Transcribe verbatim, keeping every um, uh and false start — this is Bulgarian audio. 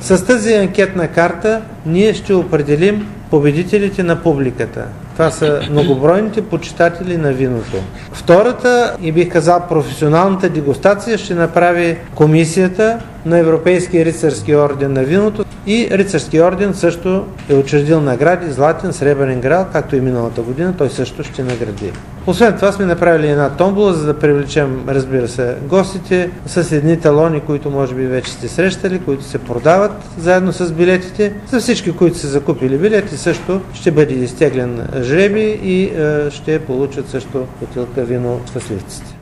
С тази анкетна карта ние ще определим победителите на публиката. Това са многобройните почитатели на виното. Втората, и бих казал професионалната дегустация, ще направи комисията на Европейския рицарски орден на виното, и рицарски орден също е учредил награди Златен, Сребърен грал, както и миналата година, той също ще награди. Освен това сме направили една томбола, за да привлечем, разбира се, гостите с едни талони, които може би вече сте срещали, които се продават заедно с билетите. За всички, които са закупили билети, също ще бъде изтеглен жреби и е, ще получат също бутилка вино щастливците.